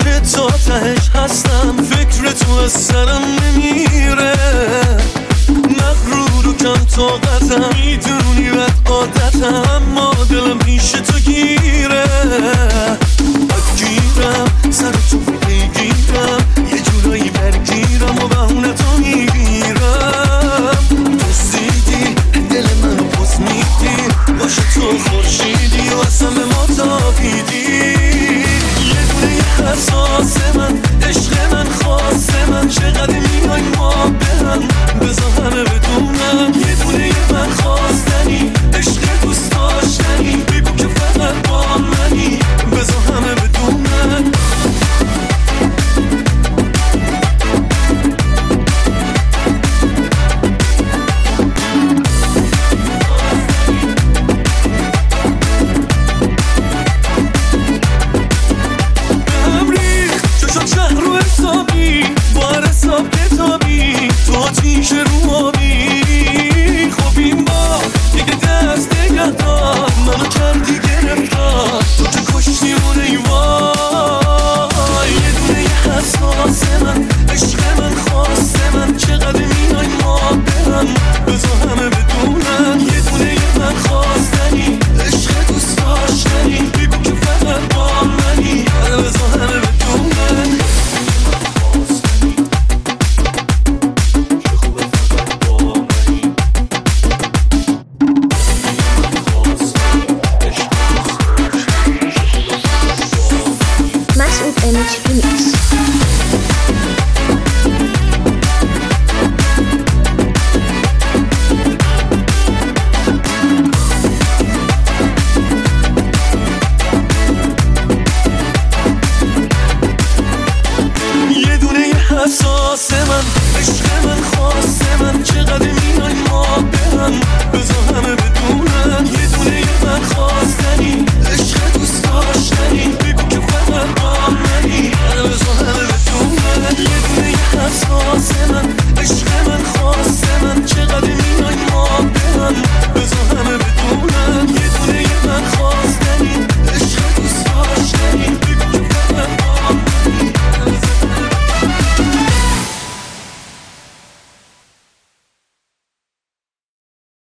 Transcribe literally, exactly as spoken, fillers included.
عاشق تا تهش هستم، فکر تو از سرم نمیره، مغرور و کم طاقتم، میدونی بد عادتم، اما دلم پیش تو گیره، بگیرم سر تو بگیرم، یه جورایی برگیرم و بهونه تو میگیرم، دزدیدی دل منو پس میدی، باشه تو خورشیدی و اصلا به ما تابیدی، یه دونه یه حساس من، عشق من، خاص من، چقدر میای ما به هم، بذار همه بدونم، یه دونه یه من خواستنی، عشق دوست داشتنی، بگو که فقط با منی، بذار همه بدونم. آتیش رو آبی خب این با دیگه دست نگه دار، منو کردی گرفتار، تو که کشتی رو نیوای، یه دونه یه حساس من، عشق من، خواست من، چقدر میای ما برم، بذار همه بدونن، یه دونه یه من خواستنی، عشق دوست داشتنی، بگو که فقط با منی، بذار همه بدونن. حساس من،